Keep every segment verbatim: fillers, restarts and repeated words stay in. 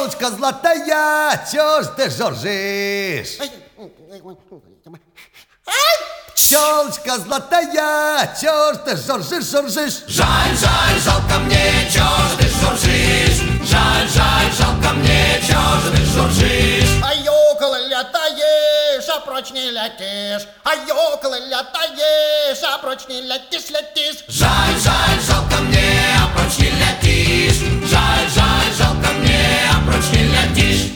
Телочка золотая, чё ж ты жоржишь? Телочка золотая, чё ж ты жоржишь, жоржишь? Жаль, жаль, жалко мне, чё ж ты жоржишь? Жаль, жаль, жалко мне, чё ж ты жоржишь? Ай, около летаешь, а прочь не летишь. Ай, около летаешь, а прочь не летишь, летишь. Жаль, жаль, жалко мне, а прочь не летишь. Жаль, жаль, жалко мне, а прочь не летишь.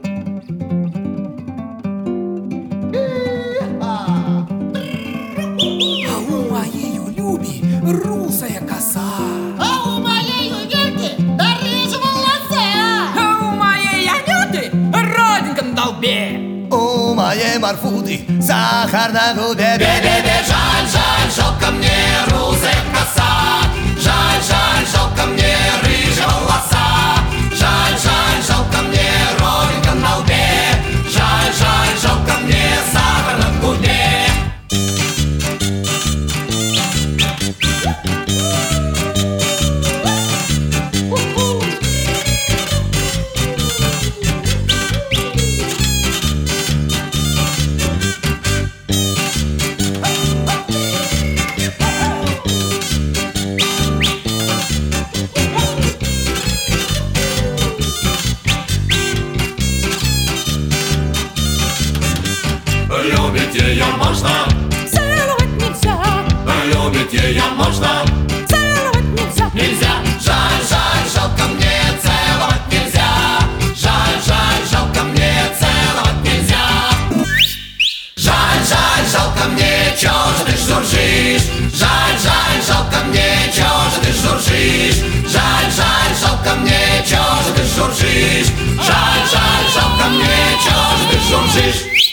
А у моей Люби русая коса. А у моей Юльки да рыжие волосы. А у моей Анюты родинка на долбе. У моей Марфуты сахар на губе. Бе-бе-бе, жаль, жаль, жалко мне русая коса. Жаль, жаль, жалко мне рыжие волоса. Жаль, жаль, жалко мне родинка на лбе. Жаль, жаль, жалко мне сахар на губе. Любить ее можно, Целовать нельзя, любить ее можно, целовать нельзя. нельзя. Жаль, жаль, жалко мне, целовать нельзя. Жаль, жаль, жалко мне, целовать нельзя. Жаль, жаль, жалко мне, чё ж ты жужжишь? Жаль, жаль, жалко мне, чё ж ты жужжишь? Жаль, жаль, жалко мне, чё ж ты жужжишь? Жаль, жаль, жалко мне, чё ж ты жужжишь?